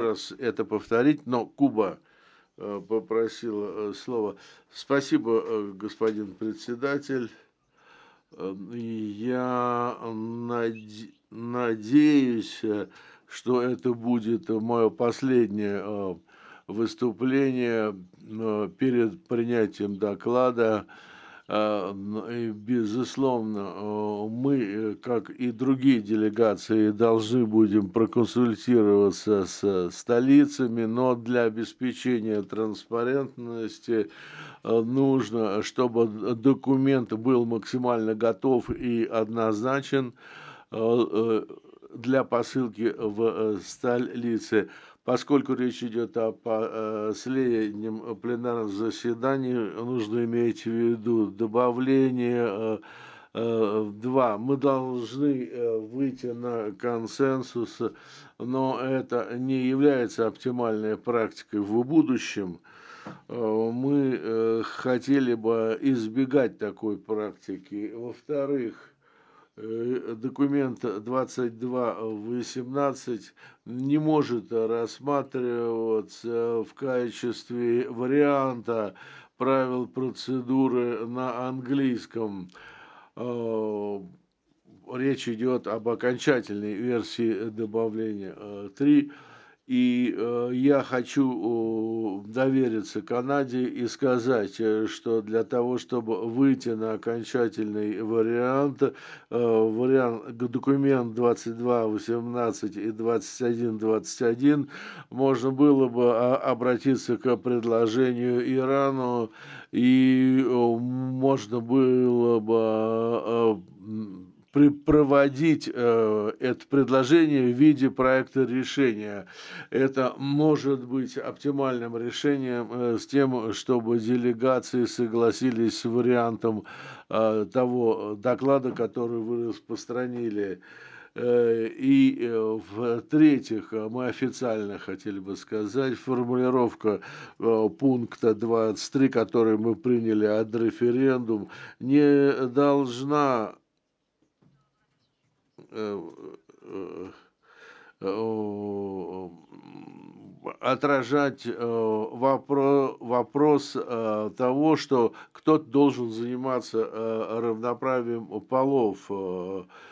раз это повторить, но Куба попросила слово. Спасибо, господин председатель. И я надеюсь, что это будет мое последнее выступление перед принятием доклада. И, безусловно, мы, как и другие делегации, должны будем проконсультироваться с столицами, но для обеспечения транспарентности нужно, чтобы документ был максимально готов и однозначен э, для посылки в столице. Поскольку речь идет о последнем пленарном заседании, нужно иметь в виду добавление 2. Мы должны выйти на консенсус, но это не является оптимальной практикой в будущем. Мы хотели бы избегать такой практики. Во-вторых, документ 2218 не может рассматриваться в качестве варианта правил процедуры на английском. Э, Речь идет об окончательной версии добавления 3. И я хочу довериться Канаде и сказать, что для того, чтобы выйти на окончательный вариант, документ 2218 и 2121, можно было бы обратиться к предложению Ирану, и можно было бы проводить это предложение в виде проекта решения. Это может быть оптимальным решением, с тем, чтобы делегации согласились с вариантом, того доклада, который вы распространили. В-третьих, мы официально хотели бы сказать, формулировка пункта 23, который мы приняли от референдум, не должна э, э, э, отражать вопрос того, что кто-то должен заниматься равноправием полов.